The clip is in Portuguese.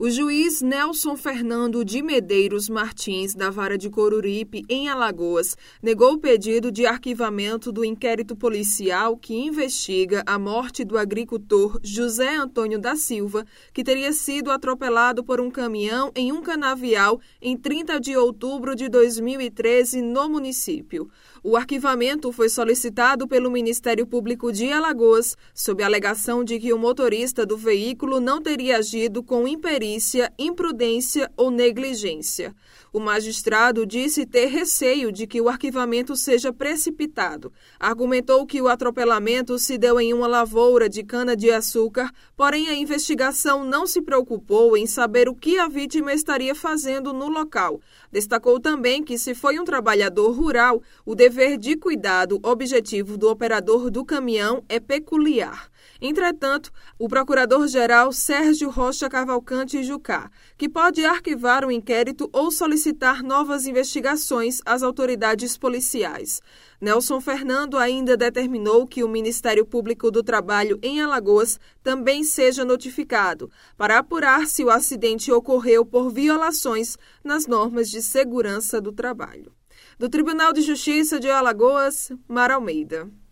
O juiz Nelson Fernando de Medeiros Martins, da Vara de Coruripe, em Alagoas, negou o pedido de arquivamento do inquérito policial que investiga a morte do agricultor José Antônio da Silva, que teria sido atropelado por um caminhão em um canavial em 30 de outubro de 2013 no município. O arquivamento foi solicitado pelo Ministério Público de Alagoas, sob a alegação de que o motorista do veículo não teria agido com imperícia, imprudência ou negligência. O magistrado disse ter receio de que o arquivamento seja precipitado. Argumentou que o atropelamento se deu em uma lavoura de cana-de-açúcar, porém a investigação não se preocupou em saber o que a vítima estaria fazendo no local. Destacou também que, se foi um trabalhador rural, o dever de cuidado objetivo do operador do caminhão é peculiar. Entretanto, o procurador-geral Sérgio Rocha Cavalcante Jucá, que pode arquivar o inquérito ou solicitar novas investigações às autoridades policiais. Nelson Fernando ainda determinou que o Ministério Público do Trabalho em Alagoas também seja notificado para apurar se o acidente ocorreu por violações nas normas de segurança do trabalho. Do Tribunal de Justiça de Alagoas, Mara Almeida.